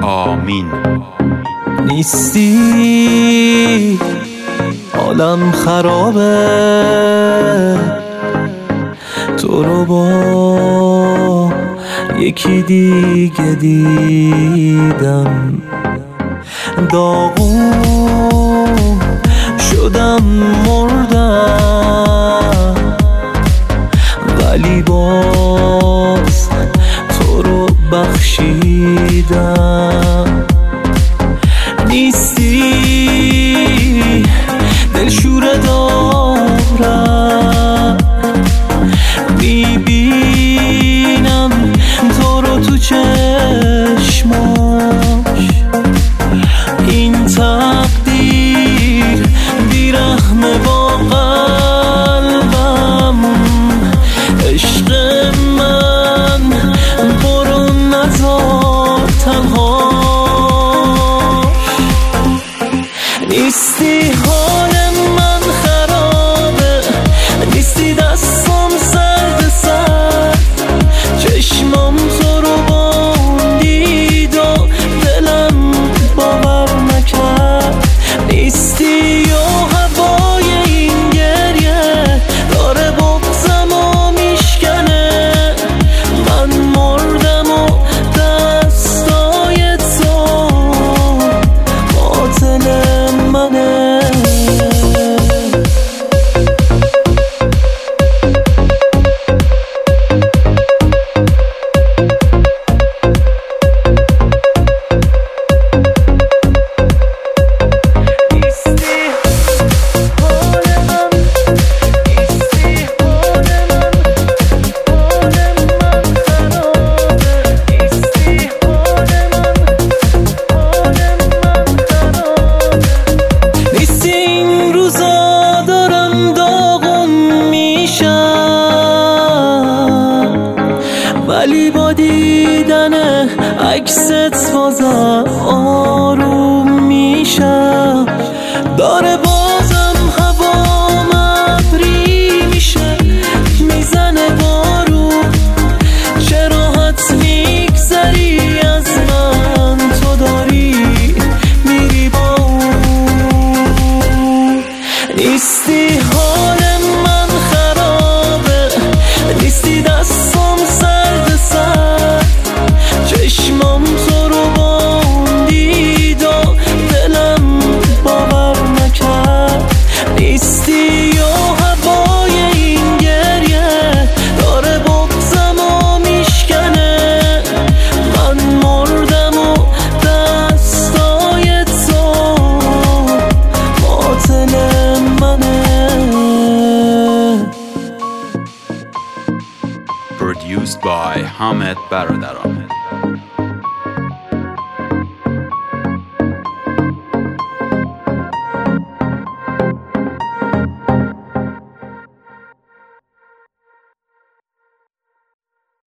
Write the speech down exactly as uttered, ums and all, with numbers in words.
آمین. نیستی حالم خرابه، تو رو با یکی دیگه دیدم، داغون شدم مردم، ولی باز تو رو بخشیدم. نیستی دلشوره دارم، میبینم تو رو تو چشماش، این تقدیر بیرحمه با قلبم، عشق من برو نذار تنها. نیستی حال من خرابه، نیستی دستم سرد سرد، چشمام تو رو باندید و دلم باور نکرد. نیستی و هوای این گریه داره بغضم و میشکنه، من مردم و دستای تو قاتل منه. ولی با دیدن عکست بازم آروم میشم، داره بازم هوام ابری میشه، میزنه بارون، چه راحت میگذری از من، تو داری میری با اون. نیستی حال من خرابه، نیستی دستم سرد سرد، چشمام تو رو باندید و دلم باور نکرد. نیستی و هوای این گریه داره بغضم و میشکنه، من مردم و دستای تو قاتل منه. Produced by Hamed Baradar.